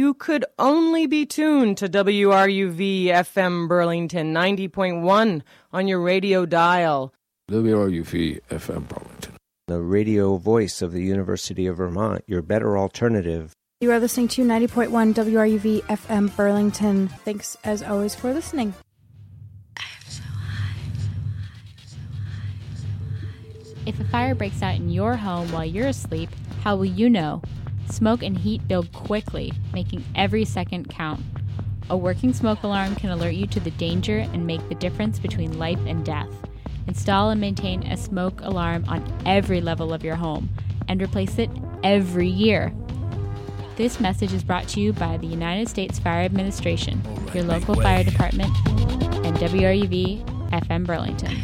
you could only be tuned to WRUV FM Burlington 90.1 on your radio dial. WRUV FM Burlington. The radio voice of the University of Vermont, your better alternative. You are listening to 90.1 WRUV FM Burlington. Thanks, as always, for listening. If a fire breaks out in your home while you're asleep, how will you know? Smoke and heat build quickly, making every second count. A working smoke alarm can alert you to the danger and make the difference between life and death. Install and maintain a smoke alarm on every level of your home, and replace it every year. This message is brought to you by the United States Fire Administration, your local fire department, and WRUV FM Burlington.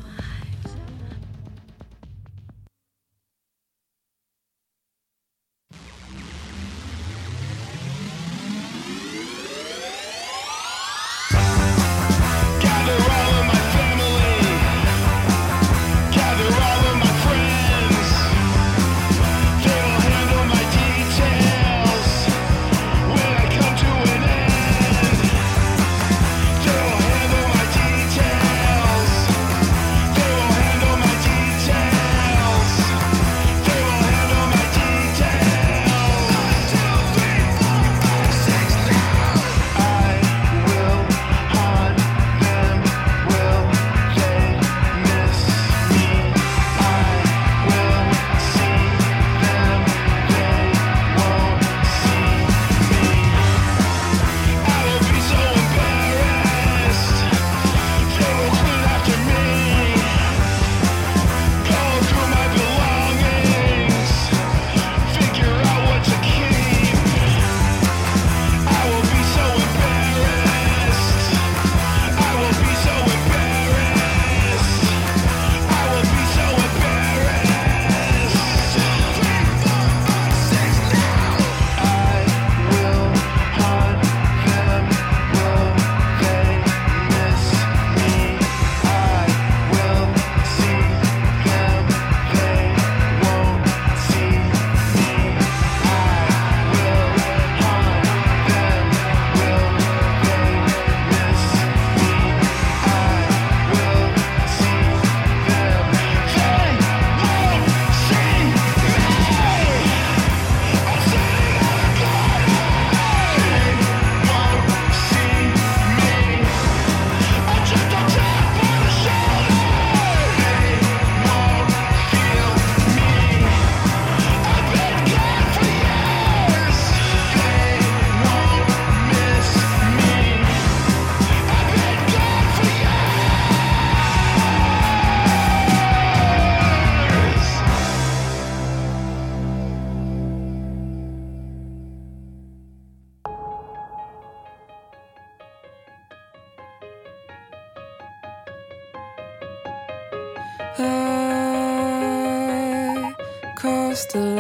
I crossed the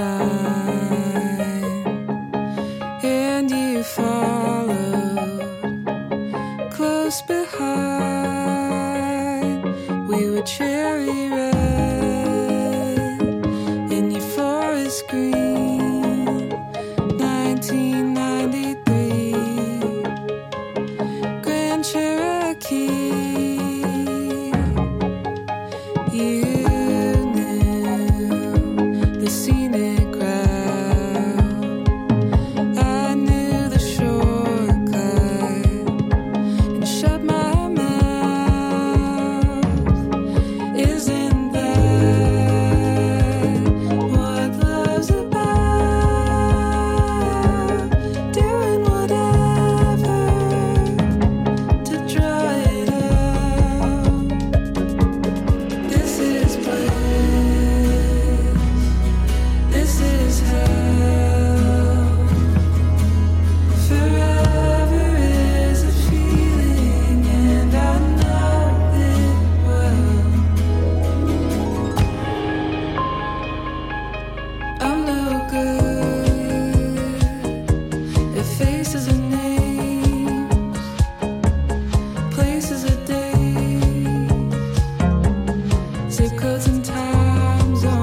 line and you followed close behind. We were cherry red in your forest green. 1993 Grand Cherokee.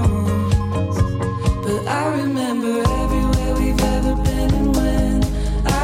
I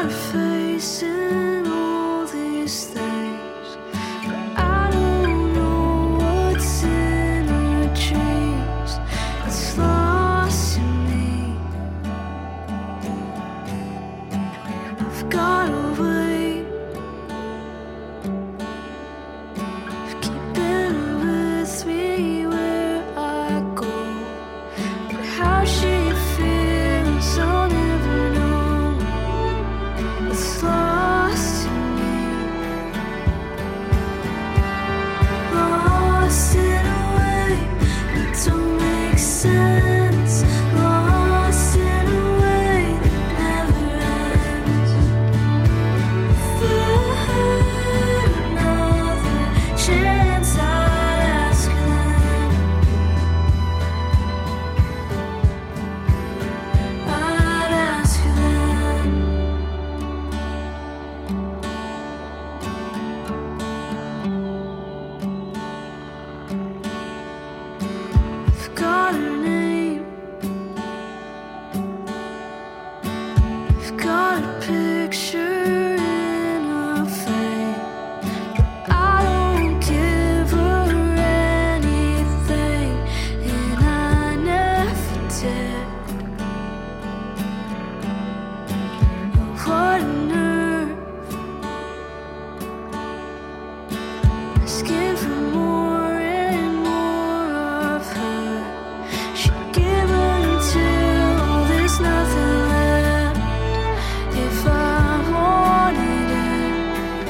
got her facing all these things, but I don't know what's in her dreams. It's lost in me. I've got a way of keeping her with me where I go, but how she feels I'll never know. It's lost in me, lost in a way that don't make sense, lost in a way that never ends. If I had another chance, I'd ask them. I'd ask them. I've got her name, I've got a picture in a frame, but I don't give her anything, and I never did. What a nerve, asking for more and more of her. She'd give until there's nothing left. If I wanted it,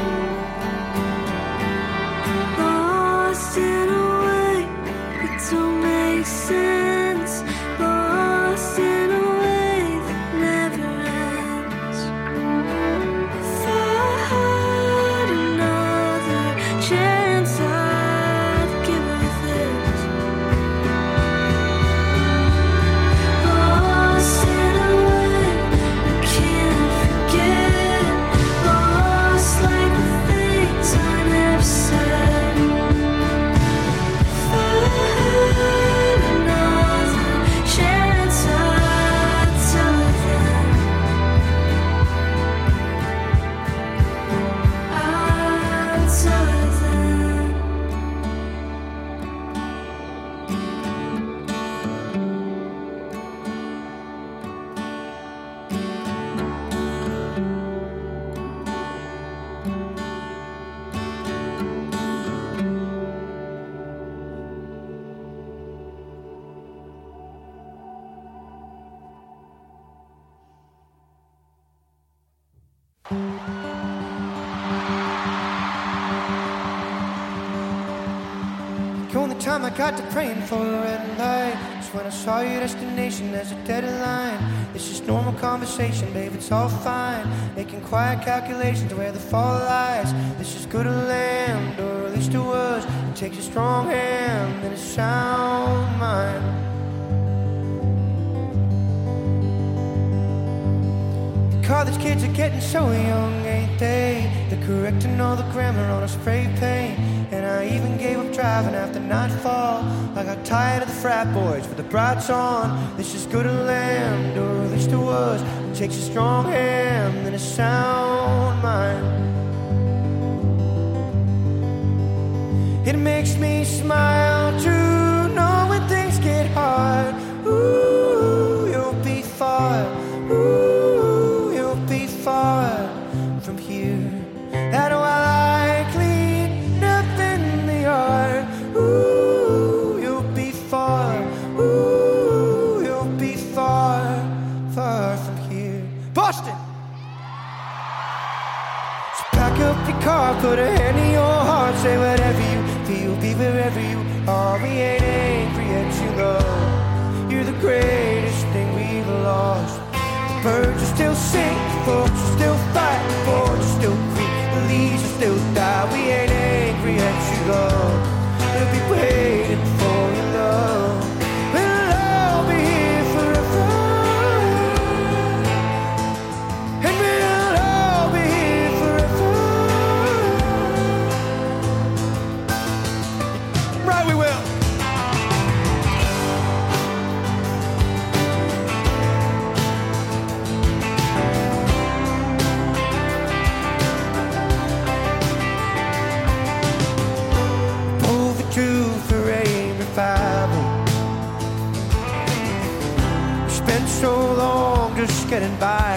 lost in a way that don't make sense, lost in a way that never ends. If I had another chance, I'd give her this. Lost in a way I can't forget, lost like the things I never said. If I had another chance, I'd tell her then. I'd tell her then. The only time I got to praying for a red light was when I saw your destination as a deadline. It's just normal conversation, babe, it's all fine. Making quiet calculations where the fall lies. This is good land, or at least it was. It takes a strong hand and a sound mind. The college kids are getting so young, ain't they? They're correcting all the grammar on a spray paint. And I even gave up driving after nightfall. I got tired of the frat boys with the brights on. This is good land, or at least it was. It takes a strong hand and a sound mind. It makes me smile to know when things get hard. Ooh, you'll be far. Ooh, you'll be far from here. That while I clean up in the yard. Ooh, you'll be far. Ooh, you'll be far, far from here. Boston! So pack up your car, put a hand in your heart, say whatever you feel, be wherever you are. We ain't angry at you, love. You're the greatest thing we've lost. The birds will still sing, folks will still fight, the boards will still creak, the leaves will still die. We ain't angry at you, love. We'll be waiting for your love. We'll all be here forever, and we'll all be here forever. Right, we will. getting by.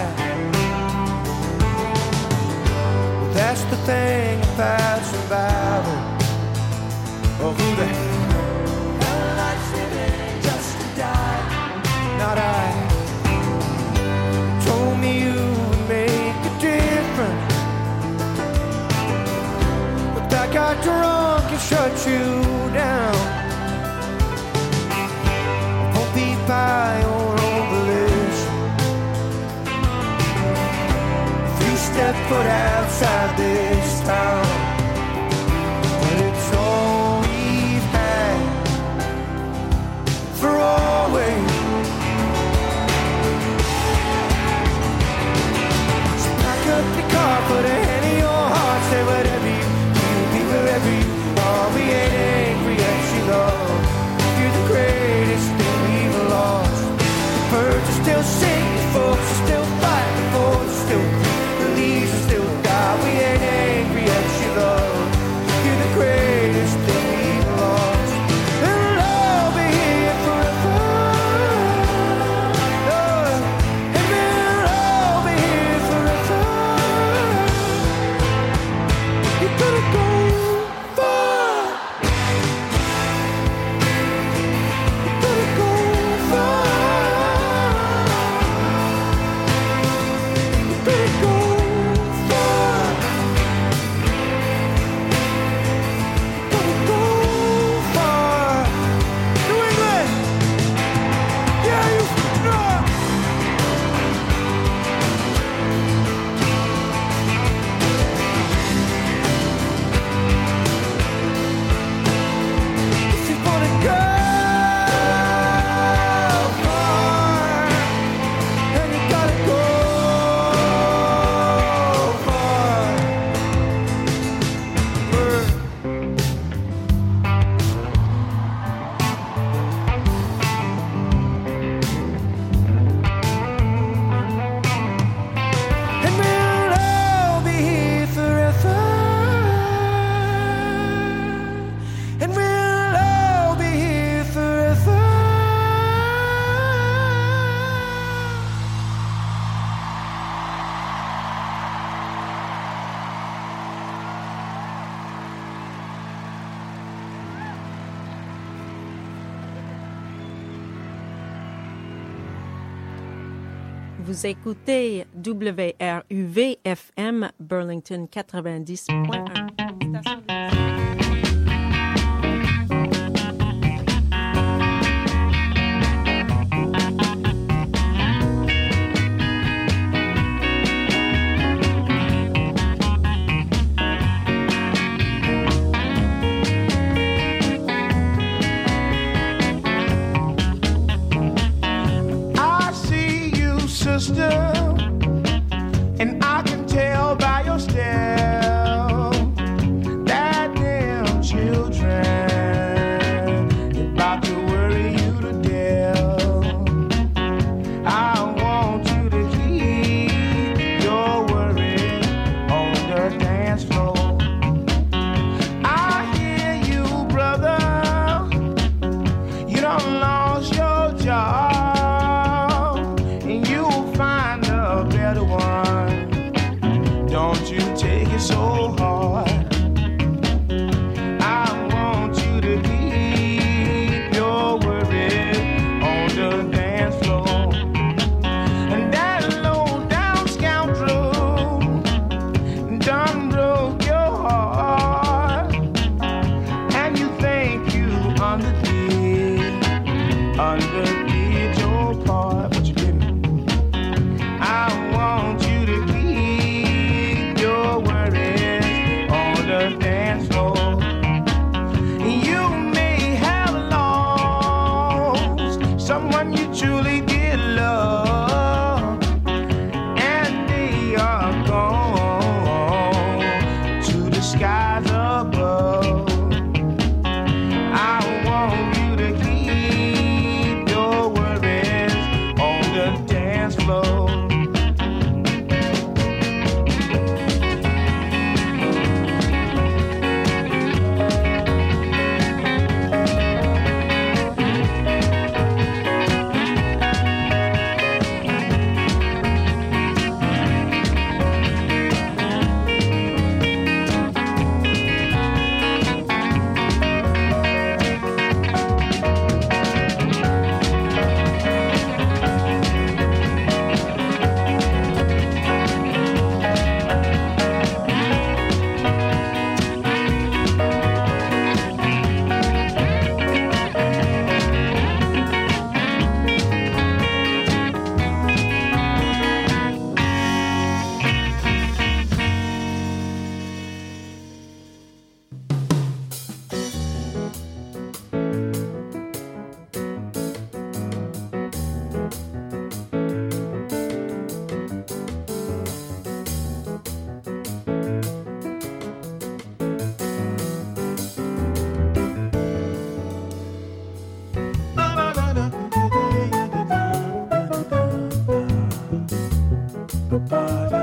Well, that's the thing about survival. Oh, who the hell likes living just to die? Not I. Told me you would make a difference, but I got drunk and shut you down. Won't be by your own volition. If you step foot outside this town, but it's all we've had for always. So pack up your car, put a hand in your heart, say whatever you feel, be wherever you are. We ain't angry at you, love. You're the greatest thing we've lost. The birds are still singing, folks are still fighting, folks are still breathing, the leaves are still die. We ain't angry at you, love. You're the greatest thing we've lost. And I'll be here forever, Lord. And then I'll be here forever. You gotta go far. You gotta go far. You gotta go far. You gotta go far. New England, yeah, you know. If you wanna go far, and you gotta go far. And we'll all be here forever. And we'll all be here forever. Vous écoutez WRUV FM Burlington 90.1. Station de- I see you, sister, and I can tell by your stare that Ba-ba-da.